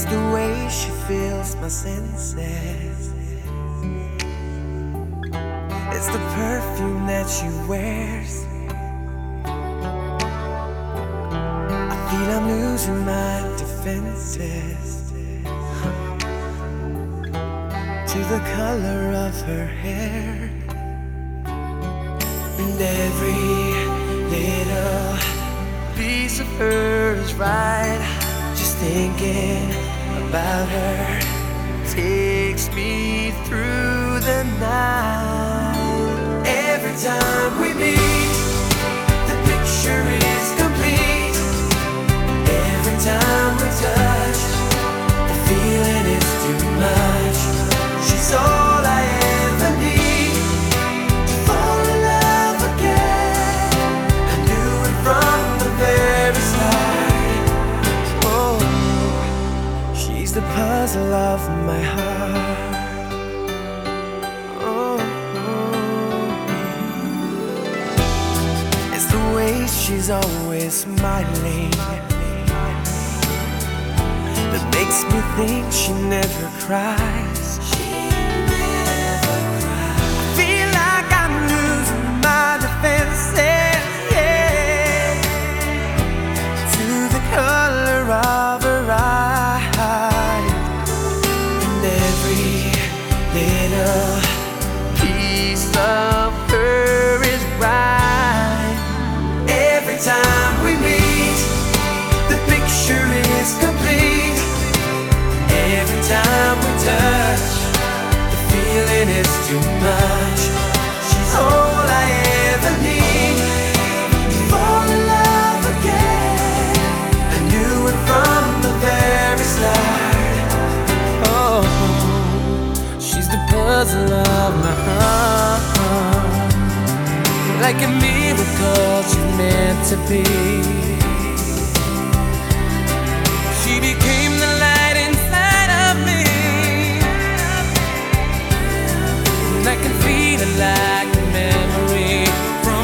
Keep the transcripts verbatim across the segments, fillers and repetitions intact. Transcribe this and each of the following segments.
the way she fills my senses. It's the perfume that she wears. I feel I'm losing my defenses to the color of her hair. And every little piece of her is right. Just thinking about her takes me through the night. Every time we meet, the picture is complete. Every time we touch, the feeling is too much. She's all I ever need to fall in love again. I knew it from the very start. Oh, she's the puzzle of my heart. Oh, oh. It's the way she's always smiling that makes me think she never cries. She never cries. I feel like I'm losing my defenses, yeah, to the color of her eyes. And every little piece of her is right. Every time we meet, the picture is complete. Every time we touch, the feeling is too much. She's all I ever need to fall in love again. I knew it from the very start. Oh, she's the puzzle of my heart. Like a miracle, she's meant to be. She became the light inside of me, and I can feel it like a memory from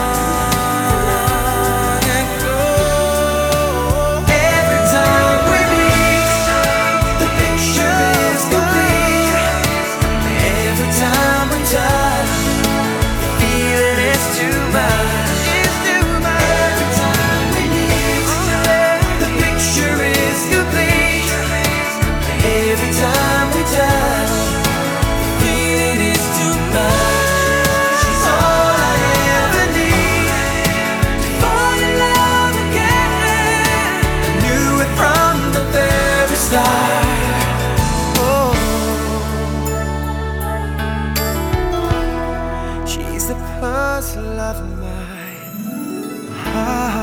long ago. Every time we meet, the picture is complete. Every time we touch, the feeling is too much. It's too much. Every time we meet, the picture is complete. Every time we touch, the feeling is too much. She's all I ever need to fall in love again. I knew it from the very start. Oh, she's the puzzle of my heart.